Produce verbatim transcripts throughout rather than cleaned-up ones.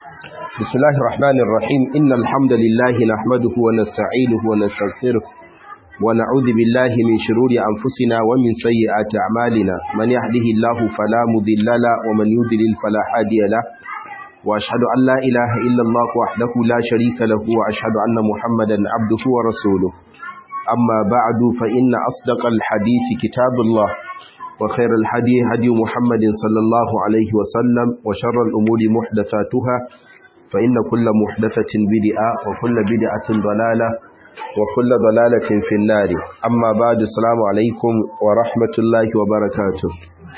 بسم الله الرحمن الرحيم إن الحمد لله نحمده ونستعينه ونستغفره ونعوذ بالله من شرور أنفسنا ومن سيئات أعمالنا من يهده الله فلا مضل له ومن يضلل فلا هادي له وأشهد أن لا إله إلا الله وحده لا شريك له وأشهد أن محمدا عبده ورسوله أما بعد فإن أصدق الحديث كتاب الله وخير الحديث هدي محمد صلى الله عليه وسلم وشر الأمور محدثاتها فإن كل محدثة بدعة وكل بدعة ضلالة وكل ضلالة في النار أما بعد السلام عليكم ورحمة الله وبركاته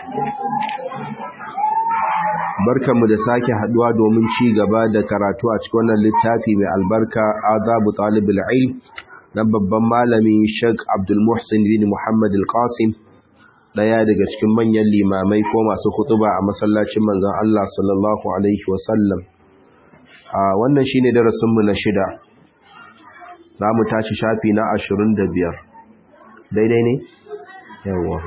barkanmu da sake haduwa domin ci gaba da karatu a cikin wannan littafi mai albarka Adabu Talibul Ilm na babban malami Sheikh Abdul Muhsin bin Muhammad Al-Qasim daya daga cikin manyan limamai ko masu khutuba a masallacin manzon Allah sallallahu alaihi wasallam. a wannan shine darasin mu na shida. Zamu tashi shafi na ashirin da biyar. Daidai ne? Yawa.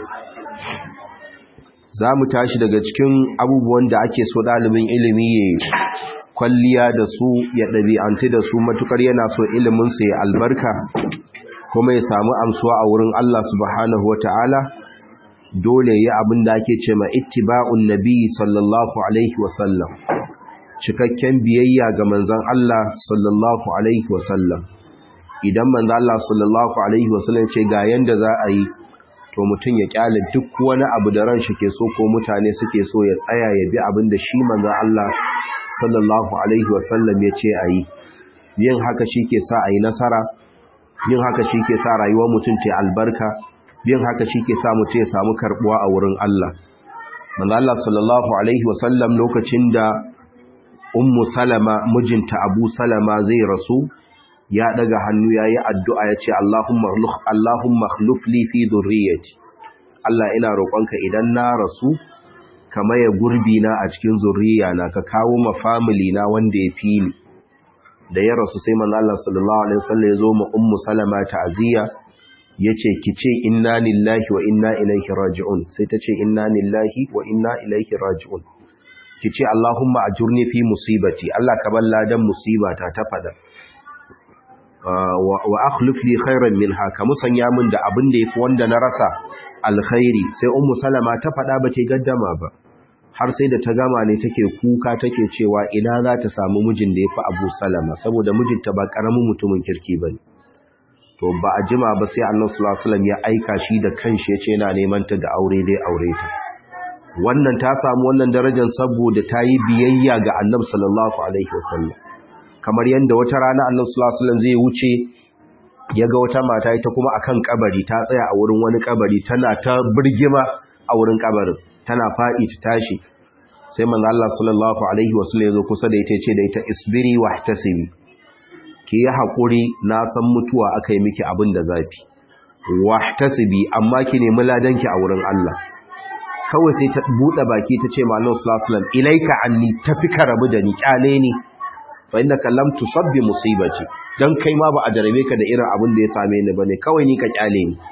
Zamu tashi daga cikin abubuwan da ake so dalibin ilimi ya kwalliya da su ya dabi'anti da su matukar yana so ilimin sa ya albarka kuma ya samu amsuwa a wurin Allah subhanahu wataala. Dole yi abin da ake ce ma ittiba'un nabi sallallahu alaihi wasallam, cikakken biyayya ga manzon Allah sallallahu alaihi wasallam. Idan manzon Allah sallallahu alaihi wasallam ce ga yanda za a yi, to mutum ya kyale duk wani abu da ran shi ke so ko mutane suke so, ya tsaya ya bi abin da shi manzon Allah sallallahu alaihi wasallam ya ce a yi. Yin haka shi ke sa a yi nasara, yin haka shi ke sa rayuwar mutum ta albarka, yin haka shi ke samu ce samu karbuwa a wurin Allah. Manzo Allah sallallahu alaihi wasallam lokacin da Ummu Salama mijinta Abu Salama zai rasu, ya daga hannu yayi addu'a yace Allahumma khuluf Allahumma khuluf li fi dhurriyyati. Allah ina roƙonka idan na rasu ka maye gurbi na a cikin zurriya na, ka kawo ma family na wanda ya fi ni. Da ya rasu sai manzo Allah sallallahu alaihi wasallam ya zo ma Ummu Salama ta'ziya, yace ki ce inna lillahi wa inna ilaihi raji'un. Sai ta ce inna lillahi wa inna ilaihi raji'un. ki ce Allahumma ajurni fi musibati, Allah ka bar ladan musibata ta fada, wa akhlif li khairan minha, ka musanya min da abin da yafi wanda na rasa alkhairi. Sai Ummu Salama ta fada bace gaddama ba, har sai da ta gama ne take kuka take cewa ina za ta samu mijin da yafi Abu Salama, saboda mijinta ba karamin mutumin kirki bane. To ba a jima ba sai Annabi sallallahu alaihi wasallam ya aika shi da kanshi yace yana neman ta da aure dai aure ta. Wannan ta samu wannan darajar saboda ta yi biyayya ga Annabi sallallahu alaihi wasallam. Kamar yanda wata rana Annabi sallallahu alaihi wasallam zai wuce, ya ga wata mata ita kuma akan kabari ta tsaya a wurin wani kabari tana ta birgima a wurin kabarin, tana faɗi ta tashi. Sai manzo Allah sallallahu alaihi wasallam ya zo kusa da ita ce da ita isbiri wahtasibi, ki yi haƙuri, na san mutuwa aka yi miki abin da zafi. Wahtasibi, amma ki nemi ladanki a wurin Allah. Kawai sai ta buɗe baki ta ce ma Allah sallallahu alaihi wasallam ilaika anni, tafi ka rabu da ni, kyale ni, fa innaka lam tusabbi musibati, dan kai ma ba a jarabe ka da irin abin da ya same ni bane, kawai ni ka kyale ni.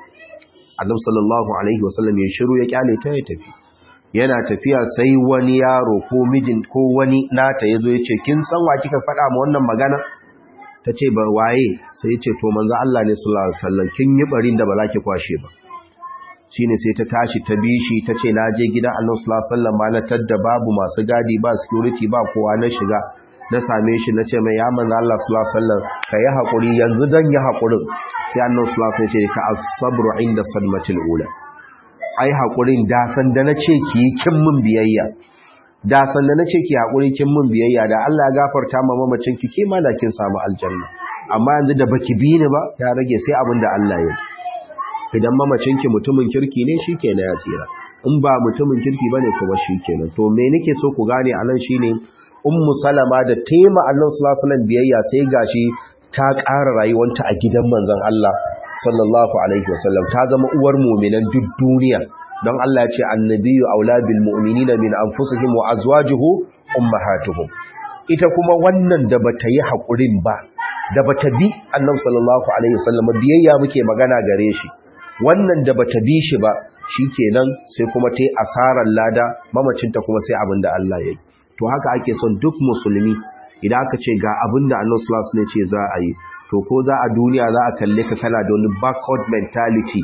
Annabi sallallahu alaihi wasallam ya shiru ya kyale ta ya tafi. Yana tafiya sai wani yaro ko mijin ko wani nata yazo ya ce kin san wa kika faɗa ma wannan magana? Ta ce ba waye? Sai ya ce to manzo Allah ne sallallahu alaihi wasallam, kin yi barin da ba za ki kwashe ba. Shine sai ta tashi ta bishi ta ce na je gidan Allah sallallahu alaihi wasallam ma na tadda babu masu gadi, ba security, ba kowa, na shiga na same shi na ce mai ya manzo Allah sallallahu alaihi wasallam ka yi hakuri, yanzu dan yi hakurin. Sai Allah sallallahu alaihi wasallam ya ce ka as-sabru inda sadmatil ula, ai hakurin da san da nace ki kin mun biyayya, da san da nace ki hakuri kin mun biyayya, da Allah ya gafarta ma mamacin ki, ke ma da kin samu aljanna. Amma yanzu da baki bi ni ba, ya rage sai abin da Allah ya yi. Idan mamacinki mutumin kirki ne shikenan ya tsira, in ba mutumin kirki bane kuma shikenan. To me nake so ku gane anan shine Ummu Salama da tema Allah sallallahu alaihi wasallam biyayya, sai gashi ta ƙara rayuwanta a gidan manzon Allah sallallahu alaihi wasallam, ta zama uwar mu'minan duk duniya. Don Allah ya ce annabiyyu aula bil mu'minina min anfusihim wa azwajuhu ummahatuhum. Ita kuma wannan da bata yi hakurin ba, da bata bi Annabi sallallahu alaihi wasallam biyayya muke magana gare shi, wannan da bata bi shi ba shikenan sai kuma tai asarar lada, mamacinta kuma sai abin da Allah ya yi. to haka ake son duk musulmi idan aka ce ga abin da Annabi sallallahu alaihi wasallam ne ce za a yi, to ko za a duniya za a kalle ka kana da wani backward mentality,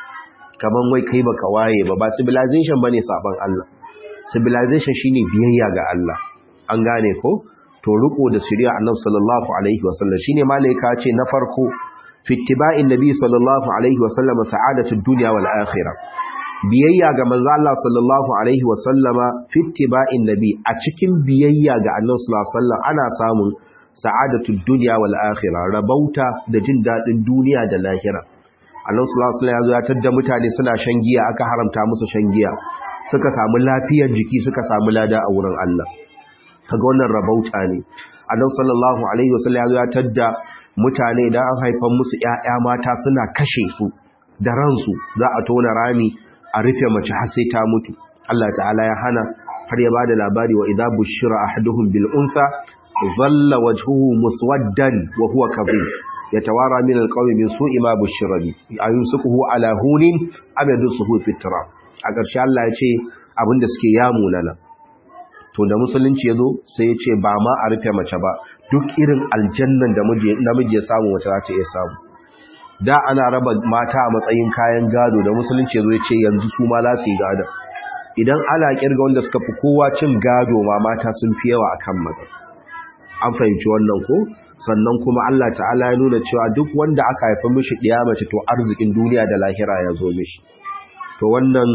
kaman wai kai baka waye ba. Ba civilization bane saban Allah, civilization shine biyayya ga Allah, an gane ko? To riko da shari'a Annabi sallallahu alaihi wasallam shine malaika ce na farko fi ittiba'in nabi sallallahu alaihi wasallam sa'adatud dunya wal akhirah. Biyayya ga manzo Allah sallallahu alaihi wasallama fi ittiba'in nabi, a cikin biyayya ga Annabi sallallahu alaihi wasallam ana samun sa'adatud dunya wal akhirah, rabauta da jin dadin duniya da lahira. Annabi sallallahu alaihi wasallam ya tada mutane suna shan giya, aka haramta musu shan giya, suka samu lafiyar jiki, suka samu lada a wurin Allah. Kaga wannan rabauta ne. Annabi sallallahu alaihi wasallam ya tada mutane da an haifan musu ƴaƴa mata suna kashe su da ransu, za a tona rami a rufe mace har sai ta mutu. Allah ta'ala ya hana, har ya bada labari wa idza bushira ahaduhum bil unsa dhalla wajhuhu muswaddan wa huwa kadhib yatawara min al qawmi min su'i ma bushira bi ayumsikuhu ala hunin am yadsuhu fi turab. A ƙarshe Allah ya ce abinda suke yamu lana. To da musulunci yazo sai ya ce ba ma a rufe mace ba, duk irin aljannan da namiji ya samu wata za ta iya samu. Da ana raba mata a matsayin kayan gado, da musulunci yazo ya ce yanzu su ma za su yi gado. Idan ana kirga wanda suka fi kowa cin gado ma mata sun fi yawa akan maza. An fahimci wannan ko? Sannan kuma Allah ta'ala ya nuna cewa duk wanda aka haifa mishi ɗiya mace to arzikin duniya da lahira ya zo mishi. To wannan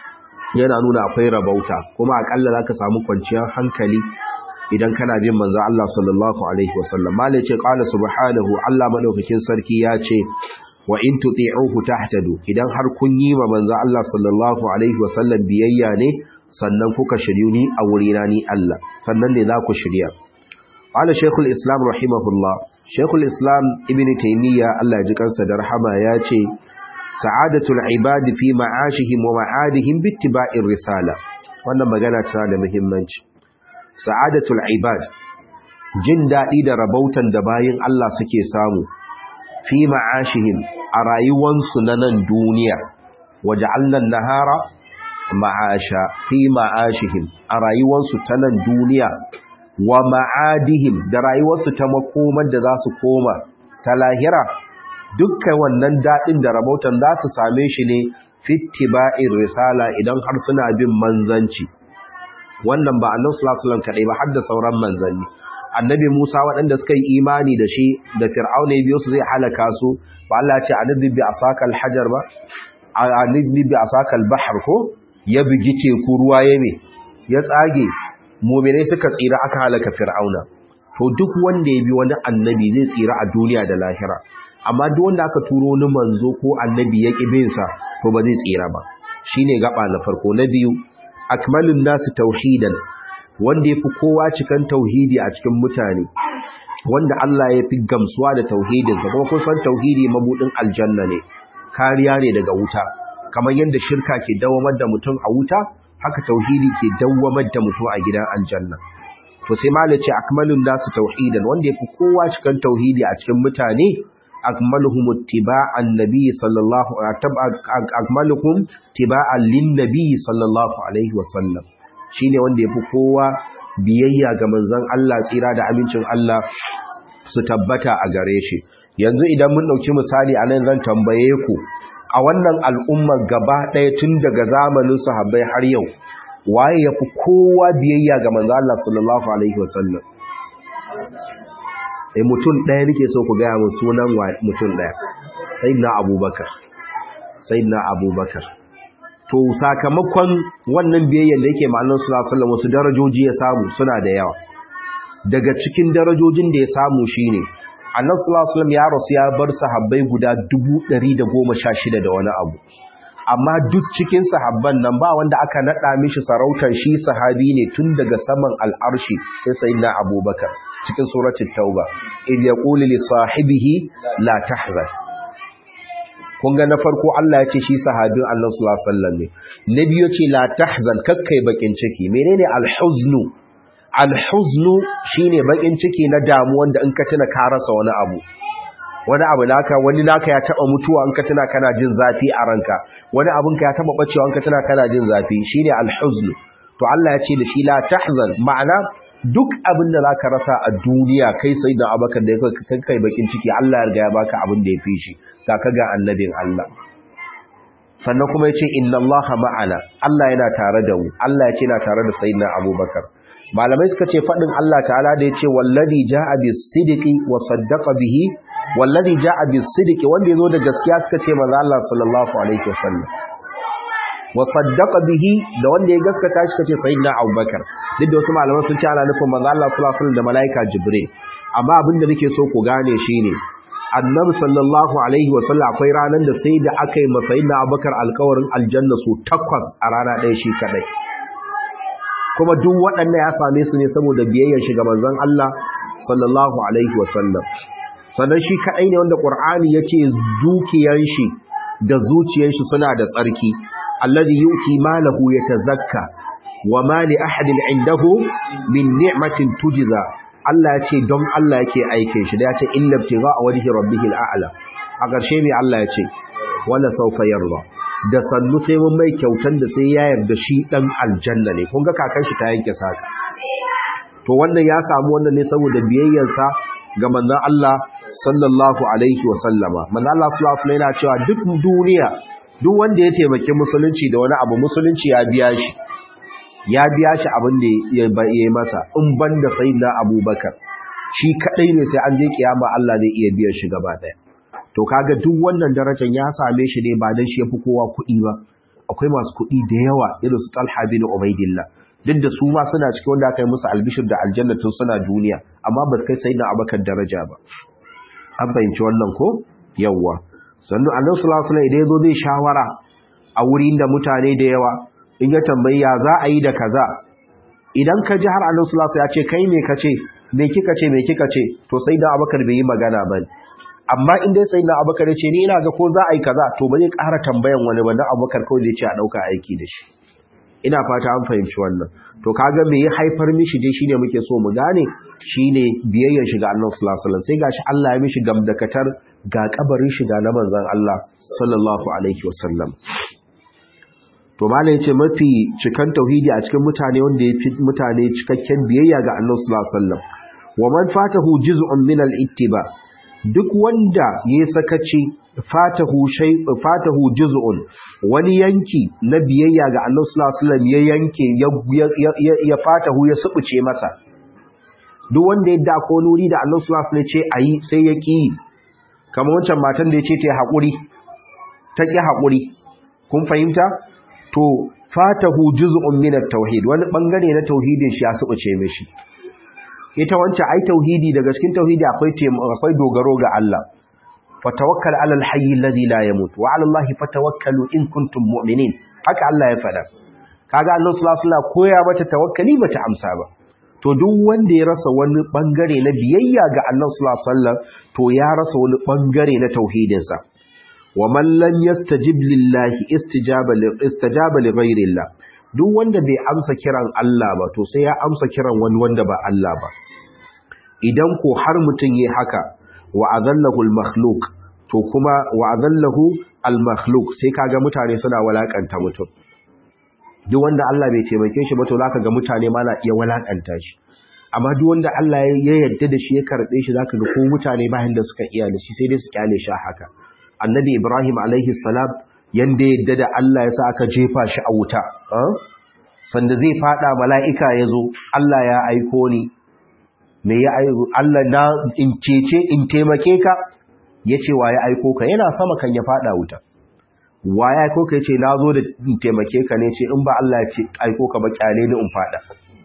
yana nuna akwai rabauta, kuma akalla zaka samu kwanciyar hankali idan kana bin manzo Allah sallallahu alaihi wasallam. Malai ce qala subhanahu, Allah madaukakin sarki ya ce wa in tuti'uhu tahtadu, idan har kun yi wa manzo Allah sallallahu alaihi wasallam biyayya ne, sannan kuka shiryu ni a wurina ni Allah, sannan ne za ku shirya. Qala Sheikhul Islam rahimahullah, Sheikhul Islam Ibn Taymiyyah Allah ya ji kansa da rahama ya ce sa'adatul ibadi fi ma'ashihim wa ma'adihim bi ittiba'ir risala. Wannan magana tana da muhimmanci. Sa'adatul ibad, jin dadi da rabautan da bayin Allah suke samu fi ma'ashihim, a rayuwansu na nan duniya, waja'alna an-nahara ma'asha, fi ma'ashihim, a rayuwansu ta nan duniya, wa ma'adihim, da rayuwarsu ta makomar da za su koma ta lahira, dukkan wannan daɗin da rabautan za su same shi ne fittiba'ir risala, idan har suna bin manzanci. Wannan ba annabi sallallahu alaihi wasallam kadai ba, har da sauran manzanni. Annabi Musa waɗanda suka yi imani da shi da Fir'auna ya biyo su zai halaka su, ba Allah ya ce annabi bi asakal hajar ba, annabi bi asakal bahr ko, ya bigi teku ruwa ya me ya tsage, mu'minai suka tsira aka halaka Fir'auna. To duk wanda ya bi wani annabi zai tsira a duniya da lahira. Amma duk wanda aka turo ni manzo ko annabi ya kibin sa, to ba zai tsira ba. Shine gaba na farko. Na biyu, akmalun nasu tauhidan, wanda yafi kowa cikan tauhidi a cikin mutane, wanda Allah ya fi gamsuwa da tauhidin sa. Kuma kun san tauhidi mabudin aljanna ne, kariya ne daga wuta. Kamar yadda shirka ke dawamar da mutum a wuta, haka tauhidi ke dawamar da mutum a gidan aljanna. To sai malai ce akmalun nasu tauhidan, wanda yafi kowa cikan tauhidi a cikin mutane, akmaluhum ittiba'an nabi sallallahu akmaluhum ittiba'an lin nabi sallallahu alaihi wasallam, shine wanda yafi kowa biyayya ga manzon Allah, tsira da amincin Allah su tabbata a gare shi. Yanzu idan mun dauki misali anan zan tambaye ku, a wannan al'ummar gaba ɗaya tun daga zamanin sahabbai har yau, waye yafi kowa biyayya ga manzon Allah sallallahu alaihi wasallam? Eh, mutum ɗaya nake so ku gaya mun sunan mutum ɗaya. Sayyidina Abubakar. Sayyidina Abubakar. To sakamakon wannan biyayyar da yake ma'anar sallallahu alaihi wasallam, wasu darajoji ya samu suna da yawa. Daga cikin darajojin da ya samu shine Annabi sallallahu alaihi wasallam ya rasu ya bar sahabbai guda dubu ɗari da goma sha shida da wani abu. Amma duk cikin sahabban nan ba wanda aka nada mishi sarautar shi sahabi ne tun daga saman al'arshi sai sayyidina Abubakar. Cikin suratul Tauba, idh yaqulu li sahibihi la tahzan. Kun ga na farko Allah ya ce shi sahabin Allah sallallahu alaihi wasallam ne. Na biyu ce la tahzan, kakkai bakin ciki. Menene al-huznu? Al-huznu shine bakin ciki na damuwa da in ka tuna ka rasa wani abu. Wani abu naka, wani naka ya taba mutuwa in ka tuna kana jin zafi a ranka. Wani abun ka ya taba bacewa in ka tuna kana jin zafi, shine al-huznu. to Allah ya ce da shi la tahzan, ma'ana duk abin da zaka rasa a duniya kai sai da Abubakar da kai kai bakin ciki, Allah ya riga ya baka abin da yafi shi, ga kaga annabin Allah. Sannan kuma yace inna Allaha ma'ana, Allah yana tare da mu, Allah yace yana tare da sayyidina Abubakar. Malamai suka ce fadin Allah ta'ala da yace wallazi ja'a bis-sidqi wa saddaqa bihi, wallazi ja'a bis-sidqi wanda yazo da gaskiya suka ce manzo Allah sallallahu alaihi wasallam, wa saddaqa bihi da wanda ya gaskata shi kace sayyidina Abubakar. Duk da wasu malaman sun ce ana nufin manzo Allah sallallahu alaihi wasallam da malaika Jibril, amma abin da nake so ku gane shine Annabi sallallahu alaihi wasallam akwai ranar da sai da aka yi masa sayyidina Abubakar alƙawarin aljanna su takwas a rana ɗaya shi kadai, kuma duk waɗannan ya same su ne saboda biyayyar shi ga manzon Allah sallallahu alaihi wasallam. Sannan shi kadai ne wanda Qur'ani yace dukiyar shi da zuciyar shi suna da tsarki, alladhi yuti malahu yatazakka wa ma li ahadin indahu min ni'matin tujza. Allah ya ce don Allah yake aike shi, da ya ce illa ibtigha wajhi rabbihil a'la. A ƙarshe mai Allah ya ce wala sawfa yarda, da sannu sai mun mai kyautan da sai ya yarda shi dan aljanna ne. Kun ga kakan shi ta yanke saka, to wannan ya samu wannan ne saboda biyayyarsa ga manzon Allah sallallahu alaihi wa sallama. Manzon Allah sallallahu alaihi wa sallam yana cewa duk duniya duk wanda ya taimaki musulunci da wani abu, musulunci ya biya shi ya biya shi abin da ya yi masa, in banda sayyidina Abubakar shi kadai ne sai an je kiyama Allah zai iya biyan shi gaba daya. To kaga duk wannan darajar ya same shi ne ba dan shi yafi kowa kuɗi ba. Akwai masu kuɗi da yawa irin su Talha bin Ubaidillah, duk da su ma suna cikin wanda aka yi musu albishir da aljanna tun suna duniya, amma ba su kai sayyidina Abubakar daraja ba. An fahimci wannan ko? Yawwa. Sannan Annabi sallallahu alaihi wasallam idan yazo zai shawara a wurin da mutane da yawa, in ya tambayi ya za a yi da kaza, idan ka ji har Annabi sallallahu alaihi wasallam ya ce kai me kace, me kika ce, me kika ce, to sai da Abubakar bai yi magana ba. Amma in dai sai da Abubakar ya ce ni ina ga ko za a yi kaza, to ba zai ƙara tambayan wani ba, dan Abubakar kawai zai ce a dauka aiki da shi. Ina fata an fahimci wannan. To kaga me ya haifar mishi dai shine muke so mu gane, shine biyayyar shi ga Annabi sallallahu alaihi wasallam. Sai gashi Allah ya mishi gamdakatar ga kabarin shi ga na manzon Allah sallallahu alaihi wasallam. To malai yace mafi cikan tauhidi a cikin mutane wanda ya fi mutane cikakken biyayya ga Annabi sallallahu alaihi wasallam. Wa man fatahu juz'un min al-ittiba, duk wanda ya sakaci fatahu shay fatahu juz'un, wani yanki na biyayya ga Annabi sallallahu alaihi wasallam ya yanke ya ya fatahu ya subuce masa. Duk wanda ya da ko nuri da Annabi sallallahu alaihi wasallam ce ayi sai ya ki, kamar wancan matan da ya ce ta haƙuri ta ki haƙuri, kun fahimta? To fatahu juz'un min at-tauhid, wani bangare na tauhidin shi ya subuce mishi. Ita wancan ai tauhidi, daga cikin tauhidi akwai akwai dogaro ga Allah. Fatawakkal 'alal hayy alladhi la yamut wa 'ala Allahi fatawakkalu in kuntum mu'minin. Haka Allah ya faɗa. Kaga Allah sallallahu alaihi wasallam koya mata tawakkali bata amsa ba. To duk wanda ya rasa wani bangare na biyayya ga Allah sallallahu alaihi wasallam, to ya rasa wani bangare na tauhidinsa. Wa man lam yastajib lillahi istijaba li istajaba li ghayrillah, duk wanda bai amsa kiran Allah ba, to sai ya amsa kiran wani wanda ba Allah ba. Idan ko har mutun yayi haka, wa azallahu al-makhluq, to kuma wa azallahu al-makhluq, sai kaga mutane suna walakanta mutum. Duk wanda Allah bai taimake shi ba, to zaka ga mutane ma na iya walakanta shi. Amma duk wanda Allah ya yarda da shi ya karbe shi, zaka ga ko mutane bayan da suka iya da shi sai dai su kyale shi haka. Annabi Ibrahim alaihi salam yanda yadda da Allah ya sa aka jefa shi a wuta, sanda zai fada mala'ika yazo, Allah ya aiko ni, me ya aiko Allah na in cece in taimake ka, yace wa ya aiko ka, yana sama kan ya fada wuta. Wa ya aiko ka, yace nazo da in taimake ka ne, ce in ba Allah ya ce aiko ka ba, kyale ni in fada.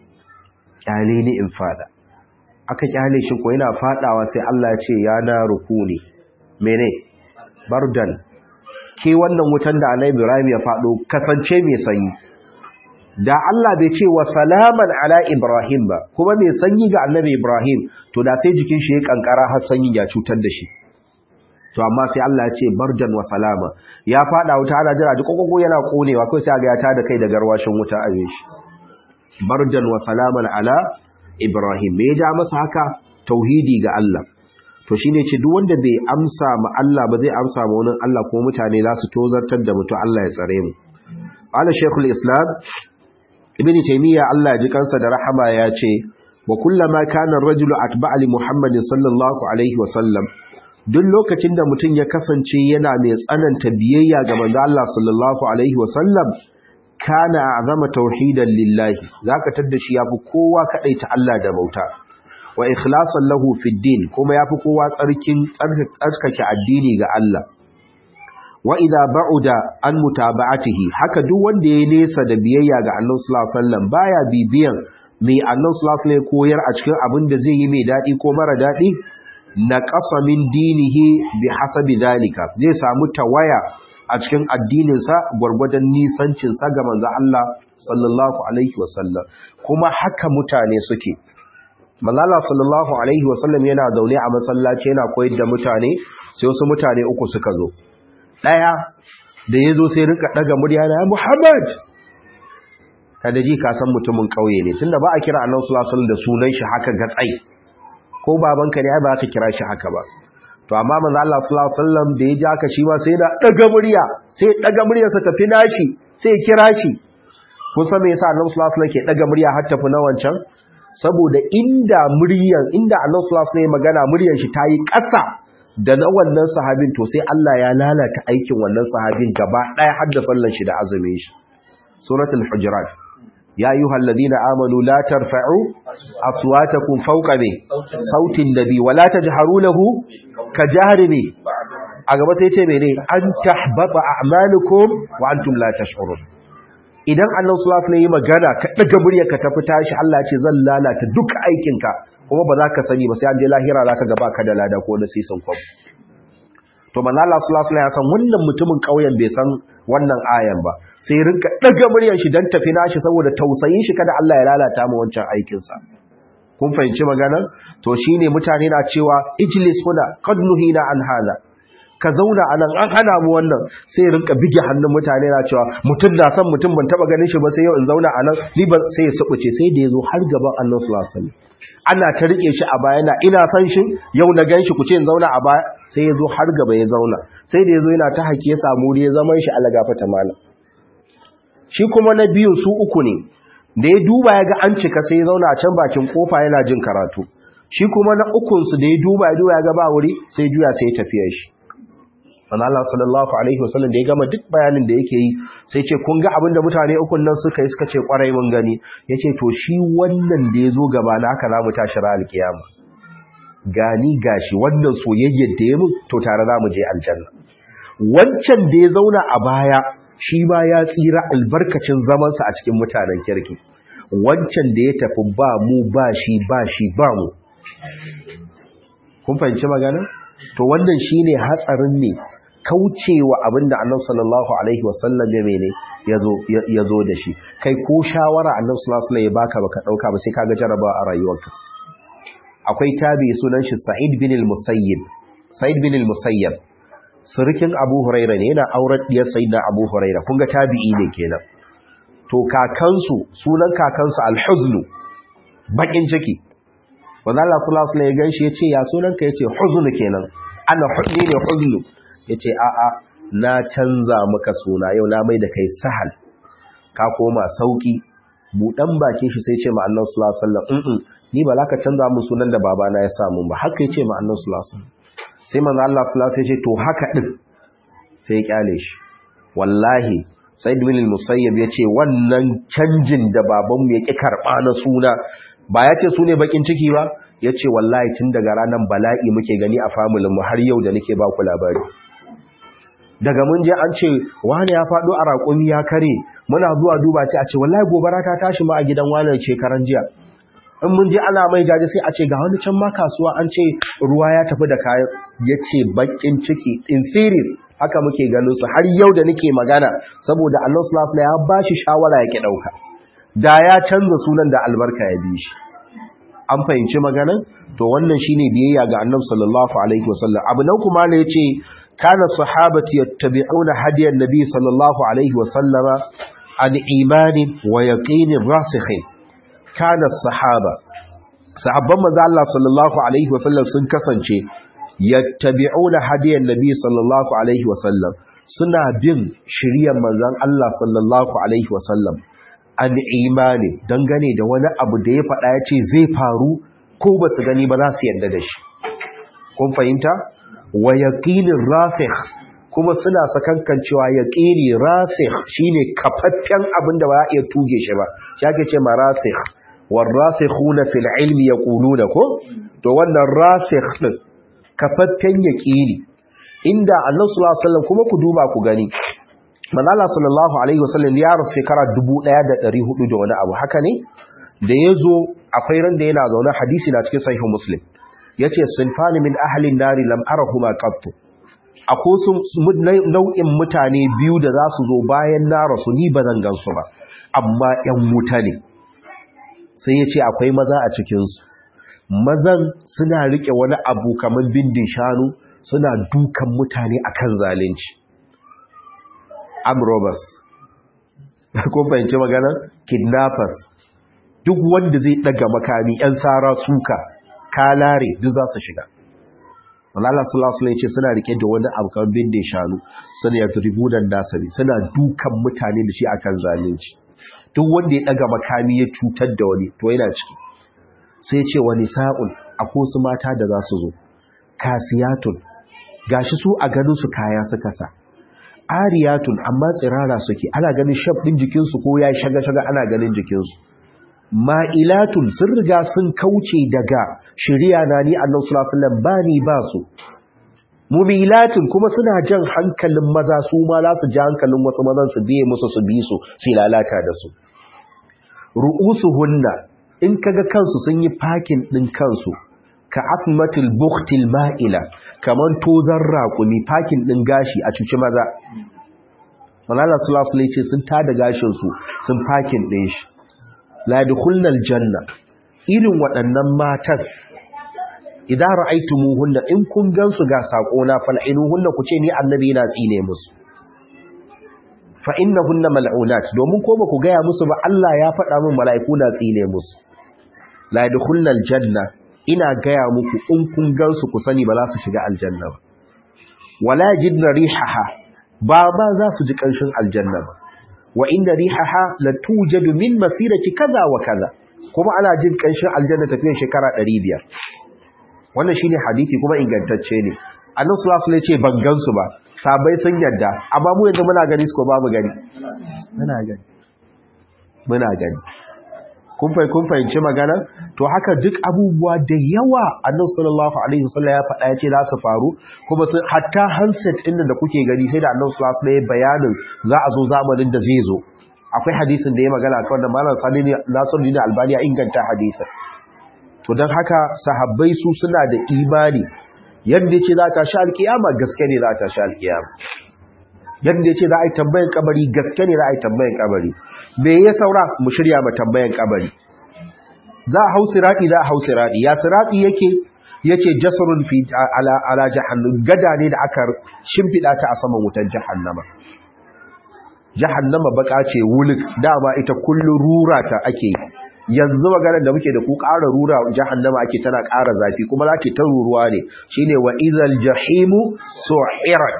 Kyale ni in fada. Aka kyale shi ko yana fadawa, sai Allah ya ce ya na rukuni. Mene? Bardan, ke wannan wutan da Annabi Ibrahim ya fado kasance mai sanyi. Da Allah bai ce wa salaman ala Ibrahim ba, kuma mai sanyi ga Annabi Ibrahim, to da sai jikin shi ya kankara har sanyi ya cutar da shi. To amma sai Allah ya ce bardan wa salama, ya fada wuta ana jira duk kokogo yana konewa, kai sai ga ya tada kai da garwashin wuta a shi. Bardan wa salaman ala Ibrahim, me ya ja masa haka? Tauhidi ga Allah. To shine ce duk wanda bai amsa ma Allah ba zai amsa ma wani Allah, ko mutane za su tozartar da mutu. Allah ya tsare mu. Qala Shaykhul Islam ibn taymiya Allah ya ji kansa da rahama ya ce wa kullama kana ar-rajulu atba'a li muhammadin sallallahu alaihi wa sallam, duk lokacin da mutum ya kasance yana mai tsananta biyayya ga manzo Allah sallallahu alaihi wa sallam, kana a'zama tauhidan lillahi, zaka tadda shi yafi kowa kadaita Allah da bauta, wa ikhlasan lahu fid din, kuma yafi kowa tsarkin tsarkake addini ga Allah. Wa idza ba'uda an mutaba'atihi, haka duk wanda yayi nesa da biyayya ga Annabi sallallahu alaihi wasallam, baya bibiyan mai Annabi sallallahu alaihi wasallam koyar a cikin abin da zai yi mai dadi ko mara dadi, naqasa min dinihi bihasabi dalika, zai samu tawaya a cikin addinin sa gurgurdan nisancin sa ga manzo Allah sallallahu alaihi wasallam. Kuma haka mutane suke. Manzo Allah sallallahu alaihi wasallam yana zaune a masallaci yana koyar da mutane, sai wasu mutane uku suka zo. Daya da yazo sai rika daga murya na Muhammad, kada ji ka san mutumin kauye ne, tunda ba a kira Annabi sallallahu alaihi wasallam da sunan shi haka gatsai, ko babanka ne ai ba ka kira shi haka ba. To amma manzo Allah sallallahu alaihi wasallam da ya ji haka shi ma sai da daga murya, sai daga muryarsa tafi nashi, sai kira shi. Kun san me yasa Annabi sallallahu alaihi wasallam ke daga murya har tafi na wancan? Saboda inda muryan inda Annabi sallallahu alaihi wasallam magana muryar shi tayi ƙasa da na wannan sahabin, to sai Allah ya lalata aikin wannan sahabin gaba ɗaya har da sallan shi da azumin shi. Suratul Hujurat, ya ayyuhal ladina amanu la tarfa'u aswatakum fawqa sautin nabi wa la tajharu lahu ka jahri ne. A gaba sai ce mene, an tahbata a'malukum wa antum la tash'urun. Idan Annabi sallallahu alaihi wasallam yi magana ka daga murya ka tafi tashi, Allah ya ce zan lalata duk aikinka, kuma ba za ka sani ba sai an je lahira za ka gaba ka da lada ko da sisan kwam. To manzo Allah sallallahu alaihi wasallam ya san wannan mutumin kauyen bai san wannan ayan ba, sai rinka daga muryar shi dan tafi nashi saboda tausayin shi kada Allah ya lalata mu wancan aikin sa. Kun fahimci magana? To shine mutane na cewa ijlis huna qad nuhina an hada, ka zauna anan an hana mu wannan, sai rinka bige hannun mutane na cewa mutum na san mutum ban taba ganin shi ba sai yau in zauna anan, ni ba sai ya subuce. Sai da yazo har gaban Annabi sallallahu alaihi wasallam ana ta rike shi a baya na ina san shi yau na ganshi ku ce in zauna a baya, sai yazo har gaba ya zauna. Sai da yazo yana ta hake ya samu ya zaman shi Allah gafata malam. Shi kuma na biyu su uku ne, da ya duba ya ga an cika sai ya zauna a can bakin kofa yana jin karatu. Shi kuma na ukun su da ya duba ya duba ya ga ba wuri, sai juya sai ya tafiya shi. Manzo Allah sallallahu alaihi wasallam da ya gama duk bayanin da yake yi, sai ce kun ga abinda mutane ukun nan suka yi, suka ce kwarai mun gani. Yace to shi wannan da yazo gaba na haka zamu tashi ran alkiyama, gani gashi wannan soyayyar da ya mun, to tare zamu je aljanna. Wancan da ya zauna a baya shi ma ya tsira albarkacin zaman sa a cikin mutanen kirki. Wancan da ya tafi ba mu ba shi ba shi ba mu. Kun fahimci magana? To wannan shine hatsarin ne kaucewa abinda Annabi sallallahu alaihi wasallam ya mene yazo yazo da shi. Kai ko shawara Annabi sallallahu alaihi wasallam ya baka baka dauka ba sai kaga jaraba a rayuwarka. Akwai tabi'i sunan shi Sa'id bin al-Musayyib. Sa'id bin al-Musayyib surukin Abu Hurairah ne, yana auren diyar Sayyidina Abu Hurairah. Kun ga tabi'i ne kenan. To kakansu sunan kakansu Al-Huzn, bakin ciki. Wanda Allah sallallahu alaihi wasallam ya ganshi yace ya sunan ka, yace Huzn kenan. Ana huzni ne Huzn. Yace a a na canza maka suna yau, na mai da kai Sahal, ka koma sauki. Budan bakin shi sai ce ma Allah sallallahu alaihi wasallam mm ni ba za ka canza mun sunan da babana ya samu ba, haka yace ma Allah sallallahu alaihi wasallam. Sai manzo Allah sallallahu alaihi wasallam ya ce to haka din, sai ya kyale shi. Wallahi Sa'id bin al-Musayyib yace wannan canjin da babanmu ya ki karba na suna, ba ya ce su ne bakin ciki ba, ya ce wallahi tun daga ranar bala'i muke gani a familinmu har yau da nake ba ku labari. Daga mun je an ce wani ya faɗo a raƙumi ya kare, muna zuwa duba ce a ce wallahi gobara ta tashi ma a gidan wani shekaran jiya. In mun je ana mai jaje sai a ce ga wani can ma kasuwa an ce ruwa ya tafi da kayan. Ya ce bakin ciki in series haka muke ganin su har yau da nake magana, saboda Allah sallallahu alaihi wasallam ya bashi shawara yake dauka. Da ya canza sunan da albarka ya bi shi. An fahimci maganar? To wannan shine biyayya ga Annabi sallallahu alaihi wasallam. Abu nan kuma ne yace kana sahabati yattabi'una hadiyan nabi sallallahu alaihi wasallam an imani wa yaqinin rasikhin. Kana sahaba sahabban manzo Allah sallallahu alaihi wasallam sun kasance yattabi'una hadiyan nabi sallallahu alaihi wasallam, suna bin shiriyar manzon Allah sallallahu alaihi wasallam an imani dangane da wani abu da ya faɗa ya ce zai faru ko ba su gani ba za su yarda da shi. Kun fahimta? Wa yaqinin rasikh, kuma suna sakankan cewa yaqini rasikh shine kafaffen abin da ba za a iya tuge shi ba, shi ake ce ma rasikh. War rasikhuna fil ilmi yaquluna ko to wannan rasikh din kafaffen yaqini, inda Allah sallallahu alaihi wasallam kuma ku duba ku gani manala sallallahu alaihi wasallam ya rasu shekara dubu ɗaya da ɗari hudu da wani abu, haka ne? Da yazo akwai ran da yana zaune, hadisi na cikin sahih muslim, yace sunfani min ahli nari lam arahuma qattu, akwai su nau'in mutane biyu da za su zo bayan na rasu ni ba zan gansu ba, amma ƴan wuta ne. Sai yace akwai maza a cikin su, mazan suna rike wani abu kamar bindin shanu suna dukan mutane akan zalunci, amrobas ko fahimci magana, kidnappers, duk wanda zai daga makami, yan sara suka, kalare duk za su shiga. Allah sallallahu alaihi wasallam ce suna rike da wani abu kan bindin shanu, suna yadribunan nasabi, suna dukan mutane da shi akan zalunci. Duk wanda ya daga makami ya cutar da wani to yana ciki. Sai ya ce wa nisa'un, akwai su mata da za su zo, kasiyatun, gashi su a ganin su kaya suka sa, ariyatun amma tsirara suke, ana ganin shaf din jikinsu ko ya shaga-shaga ana ganin jikinsu, ma'ilatun sun riga sun kauce daga shari'a na ni annabi sallallahu alaihi wasallam bani ba su, mumilatun kuma suna jan hankalin maza, su ma za su ji hankalin wasu mazan su biye musu su bi su su lalata da su. Ru'usuhunna, in kaga kansu sun yi fakin din kansu ka akmatul bukhtil ma'ila, kaman tozan raƙumi, fakin din gashi a cuci maza. Allah sallallahu alaihi wasallam ce sun tada gashin su sun fakin din shi. La yadkhulnal janna, irin waɗannan matan idan ra'aytumuhunna, in kun gansu ga sako na fal'inuhunna, ku ce ni annabi yana tsine musu, fa innahunna mal'unat, domin ko ba ku gaya musu ba Allah ya faɗa min mala'iku na tsine musu. La yadkhulnal janna, ina gaya muku in kun gansu ku sani ba za su shiga aljanna ba. Wala yajidna rihaha, ba ba za su ji kanshin aljanna ba. Wa inna rihaha la tujadu min masirati kaza wa kaza, kuma ana jin kanshin aljanna tafiyan shekara ɗari biyar. Wannan shine hadisi kuma ingantacce ne. Annabi sallallahu alaihi wasallam ya ce ban gansu ba, sabai sun yadda, amma mu yanzu muna gani su ko babu gani. Muna gani. Muna gani. Kun fai kun fahimci magana? To haka duk abubuwa da yawa Annabi sallallahu alaihi wasallam ya faɗa ya ce za su faru, kuma sun hatta handset din da kuke gani sai da Annabi sallallahu alaihi wasallam ya bayanin za a zo zamanin da zai zo. Akwai hadisin da ya magana akan wannan, Malam Sani Nasiruddin Albani ya inganta hadisin. To don haka sahabbai su suna da imani, yadda ce za ta sha alkiyama gaske ne za ta sha alkiyama, yadda ce za a yi tambayan kabari gaske ne za a yi tambayan kabari. Me ya saura? Mu shirya ma tambayan kabari. Za a hau sirati, za a hau sirati. Ya sirati yake? Yace jasrun fi ala ala jahannam, gada ne da aka shimfida ta a saman wutar jahannama. Jahannama baka ce wulik, dama ita kullu rura ta ake. Yanzu maganar da muke da ku ƙara rura jahannama ake, tana ƙara zafi, kuma za ta ruruwa ne. Shine wa izal jahimu su'irat,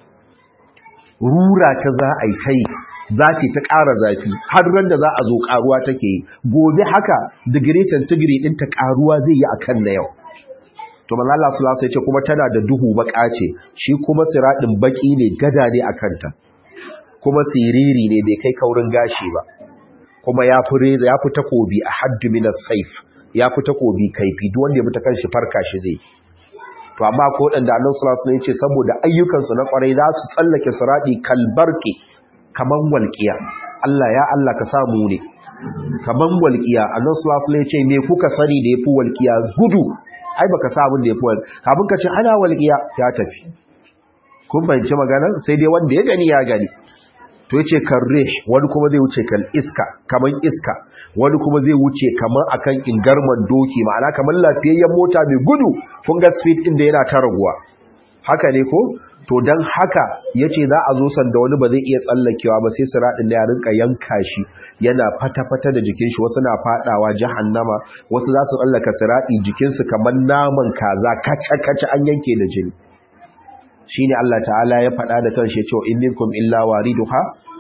rura ta za a yi ta yi, za ce ta ƙara zafi har ran da za a zo ƙaruwa take yi. Gobe haka digiri centigrade ɗin ta ƙaruwa zai yi akan na yau. To manzo Allah sallallahu alaihi wasallam ya ce kuma tana da duhu baka ce, shi kuma siradin baki ne, gada ne akan ta, kuma siriri ne, bai kai kaurin gashi ba, kuma ya fi ya fi takobi a haddu min as-sayf, ya fi takobi kaifi, duk wanda ya bi ta kanshi farka shi zai. To amma ko wadanda Annabi sallallahu alaihi wasallam ya ce saboda ayyukansu na kwarai za su tsallake sirati kalbarki, kaman walqiya. Allah ya Allah ka samu ne kaman walqiya. Annabi sallallahu alaihi wasallam ya ce me kuka sani da yafi walqiya gudu? Ai baka sa abin da yafi walqiya, kafin ka ce ana walqiya ya tafi. Kun bayyance magana, sai dai wanda ya gani ya gani. To yace karre, wani kuma zai wuce kan iska, kaman iska, wani kuma zai wuce kaman akan ingarman doki, ma'ana kaman lafiyayyen mota mai gudu. Kun ga speed din da yana ta raguwa, haka ne ko? To dan haka yace za a zo sanda wani ba zai iya tsallakewa ba, sai siradin da ya rinka yanka shi, yana fata-fata da jikin shi, wasu na fadawa jahannama, wasu za su tsallaka siradi jikin su kaman naman kaza, kaca-kaca an yanke da jini. Shine Allah ta'ala ya faɗa da kanshi, ya ce in minkum illa wariduha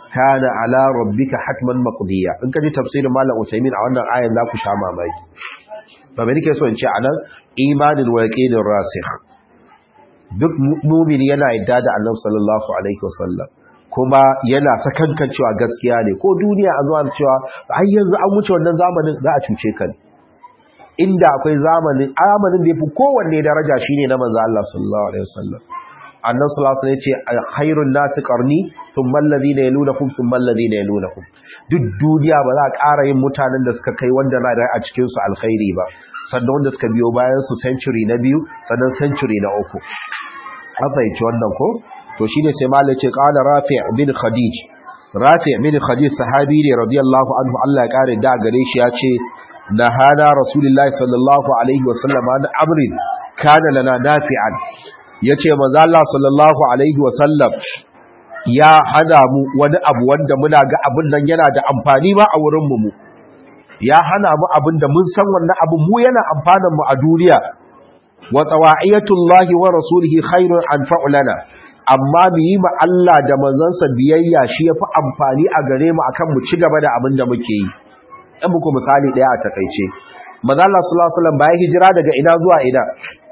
kana ala rabbika hatman maqdiya. In kaji tafsirin Malam Usaimin a wannan ayan za ku sha mamaki. Ba me nake so in ce anan imanin wa yaqinir rasikh. Duk mu'mini yana yadda da Annabi sallallahu alaihi wasallam kuma yana sakankan cewa gaskiya ne, ko duniya a zuwa cewa har yanzu an wuce wannan zamanin, za a cuce ka. Inda akwai zamanin zamanin da yafi kowanne daraja shine na manzo Allah sallallahu alaihi wasallam. Annabi sallallahu alaihi wasallam ya ce khairun nasi qarni thumma alladhina yalunhum thumma alladhina yalunhum. Duk duniya ba za a ƙara yin mutanen da suka kai wanda na da a cikin su alkhairi ba, sannan wanda suka biyo bayan su century na biyu, sannan century na uku. An fahimci wannan ko? To shine sai malai ce qala Rafi' bin Khadij. Rafi' bin Khadij sahabi ne radiyallahu anhu, Allah ya kare da gare shi, ya ce nahana rasulullahi sallallahu alaihi wasallam an amrin kana lana nafi'an. Yace manzo Allah sallallahu alaihi wasallam ya hana mu wani abu wanda muna ga abin nan yana da amfani ma a wurin mu. Ya hana mu abin da mun san wannan abin mu yana amfanan mu a duniya. Wa tawa'iyatullahi wa rasulihi khairun anfa'u lana. Amma mu yi ma Allah da manzansa biyayya shi yafi amfani a gare mu akan mu ci gaba da abin da muke yi. Ɗan muku misali ɗaya a takaice. Manzo Allah sallallahu alaihi wasallam bayan hijira daga ina zuwa ina?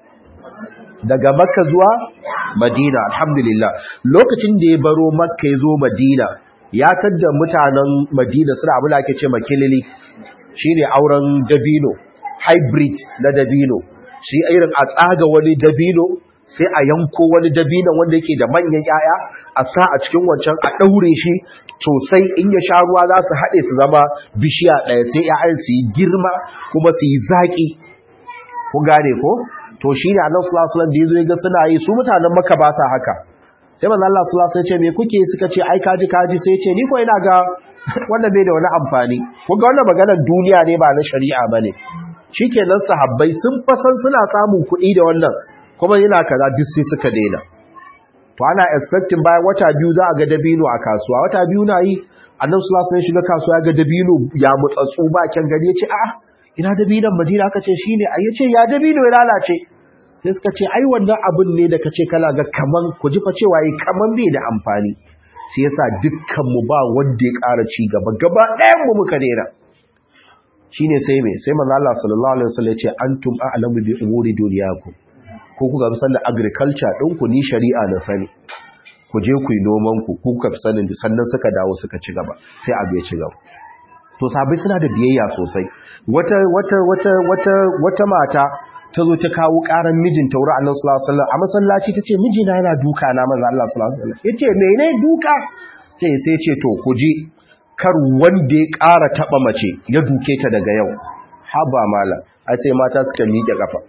Daga Makka zuwa Madina. Alhamdulillah. Lokacin da ya baro Makka ya zo Madina, ya tadda mutanen Madina suna abin da ake ce makilili. Shine auren dabino, hybrid na dabino. Shi irin a tsaga wani dabino sai a yanko wani dabino wanda yake da manyan 'ya'ya, a sa a cikin wancan a daure shi to sai in ya sha ruwa za su haɗe su zama bishiya ɗaya, sai 'ya'yan su yi girma kuma su yi zaƙi. Kun gane ko? To shine Annabi sallallahu alaihi wasallam da yazo ya ga suna yi, su mutanen Makka ba sa haka. Sai manzo Allah sallallahu alaihi wasallam ya ce me kuke? Suka ce ai kaji kaji. Sai ya ce ni ko ina ga wannan bai da wani amfani. Kun ga wannan maganar duniya ne ba na shari'a bane. Shikenan sahabbai sun fasan suna samun kuɗi da wannan, kuma yana kaza duk sai suka daina. To ana expecting bayan wata biyu za a ga dabino a kasuwa. Wata biyu na yi Annabi sallallahu alaihi wasallam shiga kasuwa ya ga dabino ya mutsatsu ba kyan gari, ya ce a'a ina dabinon Madina? Aka ce shine. Ai yace ya dabino ya lalace. Sai suka ce ai wannan abin ne da kace kana ga kaman, ku ji fa cewa yi kaman bai da amfani. Sai yasa dukkan mu ba wanda ya ƙara ci gaba, gaba ɗayan mu muka daina. Shine sai me sai manzo Allah sallallahu alaihi wasallam ya ce antum a'lamu bi umuri dunyakum. Ko kuka fi sanin agriculture din ku, ni shari'a na sani. Ku je ku yi noman ku, ku kuka fi sanin, sannan suka dawo suka ci gaba. Sai abu ya ci gaba. To sabai suna da biyayya sosai. Wata wata wata wata wata mata ta zo ta kawo karan mijinta wurin Annabi sallallahu alaihi wasallam a masallaci, tace mijina yana duka na manzo Allah sallallahu alaihi wasallam. Yace mene duka? Sai sai ce to ku ji, kar wanda ya ƙara taba mace ya duke ta daga yau. Haba mala, ai sai mata suka miƙe kafa.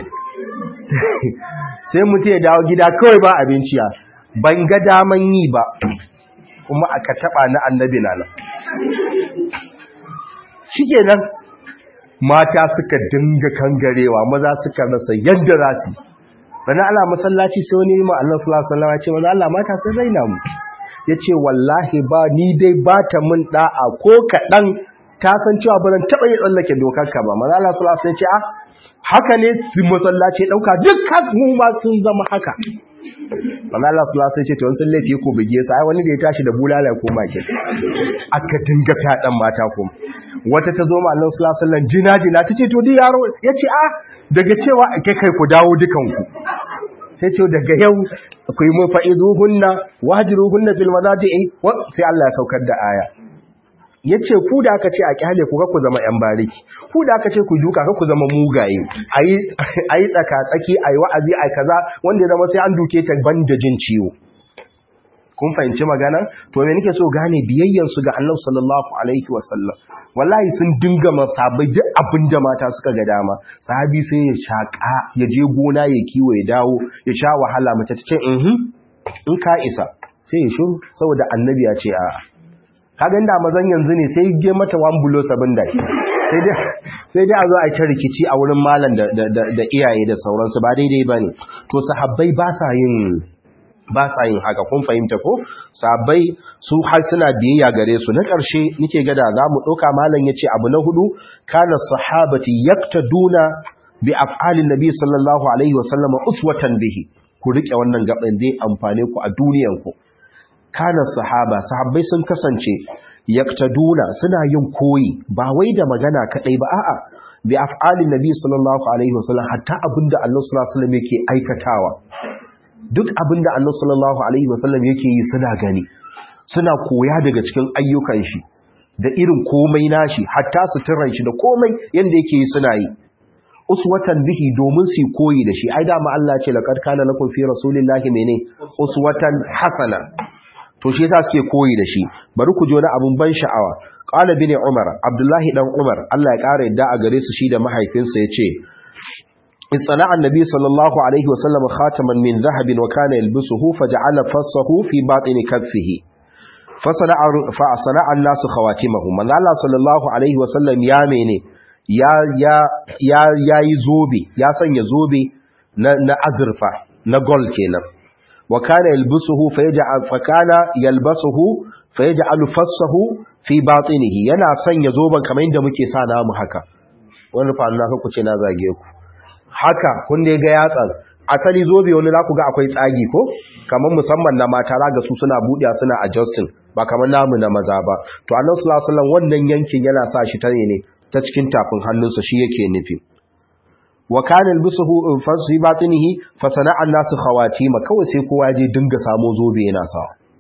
Sai mutum ya dawo gida kawai ba abinci ya. Ban ga daman yi ba. Kuma aka taba na Annabi nana. Shikenan mata suka dinga kangarewa, maza suka rasa yadda za su. Bana Allah masallaci sai wani ma Allah sallallahu alaihi wasallam ya ce manzo Allah mata sun raina mu. Yace wallahi ba ni dai ba ta mun da'a ko kadan, ta san cewa ba zan taba yi tsallake dokar ka ba. Manzo Allah sallallahu alaihi wasallam ya ce a haka ne, su masallaci dauka dukkan mu ma sun zama haka. Manzo Allah sallallahu alaihi wasallam ya ce to sun laifi ko bige sai wani da ya tashi da bulala ko makin. Aka dinga fadan mata ko. Wata ta zo ma Allah sallallahu alaihi wasallam jina-jina tace to di yaro yace a daga cewa kai kai ku dawo dukanku. Sai ce daga yau ku yi mafa'izuhunna wahjuruhunna fil madaji'i, sai Allah ya saukar da aya. Yace ku da aka ce a kyale ku ga ku zama yan bariki, ku da aka ce ku duka ka ku zama mugaye, ayi ayi tsaka tsaki, ayi wa'azi, ayi kaza, wanda ya zama sai an duke ta banda jin ciwo. Kun fahimci magana? To me nake so gane biyayyan su ga Annabi sallallahu alaihi wasallam. Wallahi sun dinga masabai duk abinda mata suka ga dama. Sahabi sai ya shaka, ya je gona ya kiwo ya dawo, ya sha wahala, mace ta ce mhm in ka isa, sai ya shiru saboda Annabi ya ce a'a. Kaga inda mazan yanzu ne sai ge mata one bulo seven dai. Sai dai sai dai a zo a ci rikici a wurin malam da da iyaye da sauransu, ba daidai bane. To sahabbai ba sa yin ba sa yin haka, kun fahimta ko? Sabai su har suna biyayya gare su. Na ƙarshe nike gada za mu ɗauka malam ya ce abu na hudu, kana sahabati yaktaduna bi af'alin nabi sallallahu alaihi wasallam uswatan bihi. Ku rike wannan gaban zai amfane ku a duniyanku. kana sahaba sahabbai sun kasance yaktaduna suna yin koyi ba wai da magana kadai ba a'a bi af'alin nabi sallallahu alaihi wasallam hatta abinda Allah sallallahu alaihi wasallam yake aikatawa duk abinda Allah sallallahu alaihi wasallam yake yi suna gani suna koya daga cikin ayyukan shi da irin komai nashi hatta suturan shi da komai yanda yake yi suna yi uswatan bihi domin su koyi da shi ai da ma Allah ce laqad kana lakum fi rasulillahi mene uswatan hasana to shi yasa suke koyi da shi bari ku ji wani abun ban sha'awa qala bin umar abdullahi dan umar Allah ya kare yadda a gare su shi da mahaifinsa yace isana annabi sallallahu alaihi wasallam khataman min dhahabin wa kana yalbisuhu faj'ala fassahu fi batni kaffihi fasana fa asana an-nas khawatimahu man Allah sallallahu alaihi wasallam ya mene ya ya ya yayi zobe ya sanya zobe na na azurfa na gold kenan wa kana yalbasuhu fayaj'al fa kana yalbasuhu fayaj'al fassahu fi batinihi yana sanya zoben kamar yadda muke sa namu haka wani fa Allah ku ce na zage ku haka kun dai ga yatsan asali zobe wani za ku ga akwai tsagi ko kamar musamman na mata raga su suna buɗewa suna adjusting ba kamar namu na maza ba to Annabi sallallahu alaihi wasallam wannan yankin yana sa shi ta ne ta cikin tafin hannunsa shi yake nufi wa kana albisuhu fi batinihi fa sana'a an-nas khawatima kawai sai kowa je dinga samo zobe yana sa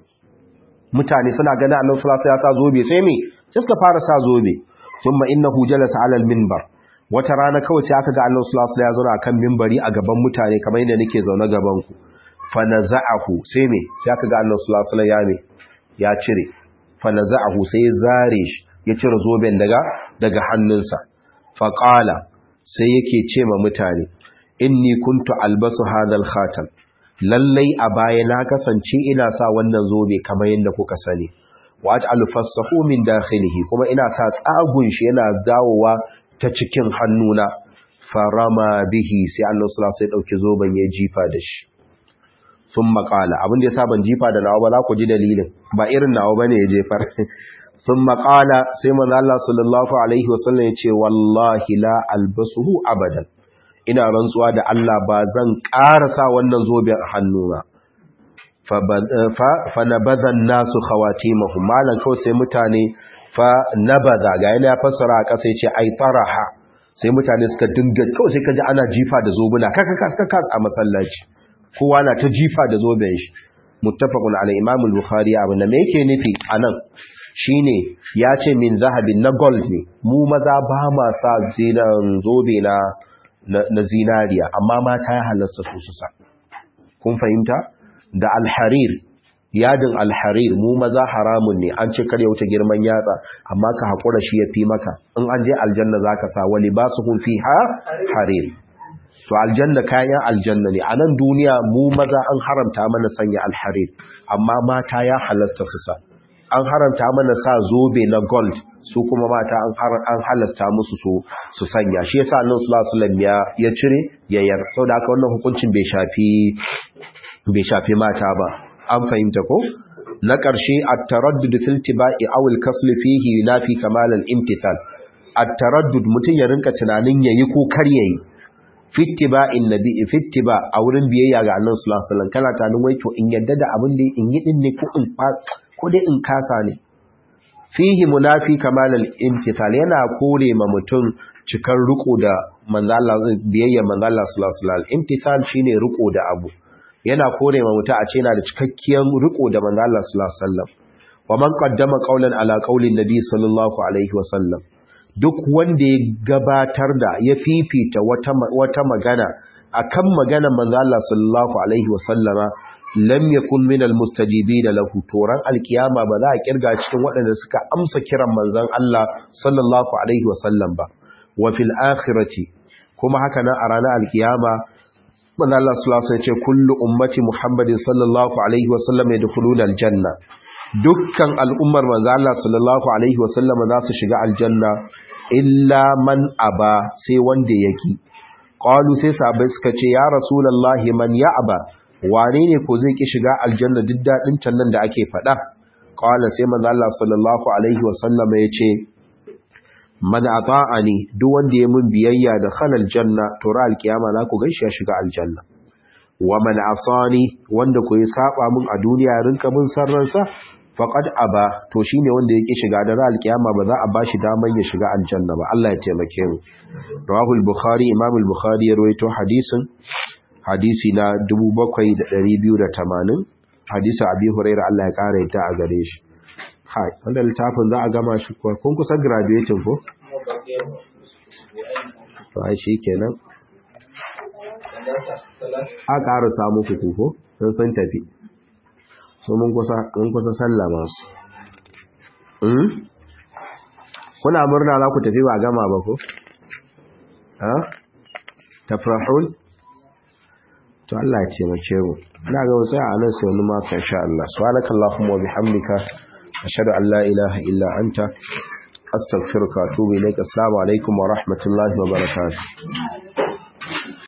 mutane suna ganin Annabi sallallahu alaihi wasallam ya sa zobe sai me sai suka fara sa zobe thumma innahu jalasa 'ala al-minbar wata rana kawai sai aka ga Annabi sallallahu alaihi wasallam ya zauna akan minbari a gaban mutane kamar yadda nake zaune gaban ku fa naza'ahu sai me sai aka ga Annabi sallallahu alaihi wasallam ya me ya cire fa naza'ahu sai ya zare shi ya cire zoben daga daga hannunsa faqala sai yake ce ma mutane inni kuntu albasu hadal khatam lallai a baya na kasance ina sa wannan zobe kamar yadda kuka sani wa aj'alu fassahu min dakhilihi kuma ina sa tsagun shi yana dawowa ta cikin hannuna farama bihi sai Allah sallallahu alaihi wasallam sai dauki zoben ya jifa da shi sun makala abin da yasa ban jifa da nawa ba za ku ji dalilin ba irin nawa bane ya jefar sun makala sai manzo Allah sallallahu alaihi wasallam ya ce wallahi la albasuhu abadan ina rantsuwa da Allah ba zan ƙara sa wannan zoben a hannuna fa fa nabadha an-nasu khawatimahum malan kawai sai mutane fa nabadha ga yana ya fassara a ƙasa yace ai taraha sai mutane suka dinga kawai sai kaji ana jifa da zobuna kaka kas kaka a masallaci kowa na ta jifa da zoben shi muttafaqun ala imam al-bukhari abin da me yake nufi anan shine ya ce min zahabin na gold ne mu maza ba ma sa zinan zobe na na zinariya amma mata ya halasta su su sa kun fahimta da alharir yadin alharir mu maza haramun ne an ce kar ya wuce girman yatsa amma ka hakura shi yafi maka in an je aljanna zaka sa wali basuhum fiha harir to aljanna kayan aljanna ne a nan duniya mu maza an haramta mana sanya alharir amma mata ya halasta su sa an haramta mana sa zobe na gold su kuma mata an halasta musu su su sanya shi yasa Allah sallallahu alaihi wasallam ya ya cire yayar saboda haka wannan hukuncin bai shafi bai shafi mata ba an fahimta ko na ƙarshe at-taraddud fil tibai aw al-kasl fihi yunafi kamal al-imtithal at-taraddud mutun ya rinka tunanin yayi ko kar yayi fittiba'in nabi fittiba a wurin biyayya ga Allah sallallahu alaihi wasallam kana tunanin wai to in yadda da abin da in yi din ne ko in ko dai in kasa ne fihi munafi kamal al-imtithal yana kore ma mutum cikar riko da manzo Allah biyayya manzo Allah sallallahu alaihi wasallam imtithal shine riko da abu yana kore ma mutum a ce yana da cikakkiyar riko da manzo Allah sallallahu alaihi wasallam wa man qaddama qawlan ala qawli nabi sallallahu alaihi wasallam duk wanda ya gabatar da ya fifita wata wata magana akan maganar manzo Allah sallallahu alaihi wasallama lam yakun min almustajibin lahu turan alkiyama ba za a kirga cikin waɗanda suka amsa kiran manzon Allah sallallahu alaihi wasallam ba wa fil akhirati kuma haka nan a ranar alkiyama manzon Allah sallallahu alaihi wasallam ya ce kullu ummati muhammadin sallallahu alaihi wasallam yadkhuluna aljanna dukkan al'ummar manzon Allah sallallahu alaihi wasallam za su shiga aljanna illa man aba sai wanda yaki qalu sai sahabbai suka ce ya rasulullahi man ya aba wane ne ko zai ki shiga aljanna duk dadin can nan da ake fada qala sai manzo Allah sallallahu alaihi wasallam ya ce man ata'ani duk wanda ya mun biyayya da khalal janna to ra alkiyama za ku gaishe shiga aljanna wa man asani wanda ko ya saba min a duniya rinka bin sarransa faqad aba to shine wanda yake shiga da ran alkiyama ba za a bashi daman ya shiga aljanna ba Allah ya taimake mu rawahu al-bukhari imam al-bukhari ya rawaito hadisin hadisi na dubu bakwai da ɗari biyu da tamanin hadisi abi hurairah Allah ya kare ta a gare shi hai wannan littafin za a gama shi ko kun kusa graduating ko to ai shikenan a ƙara samu kuku ko sun sun tafi so mun kusa mun kusa sallama su hmm kuna murna za ku tafi ba gama ba ko ha tafrahun to Allah ya taimake mu ina ga sai a nan sai wani ma insha Allah subhanakallahumma wa bihamdika ashhadu an la ilaha illa anta astaghfiruka wa atubu ilaik assalamu alaikum wa rahmatullahi wa barakatuh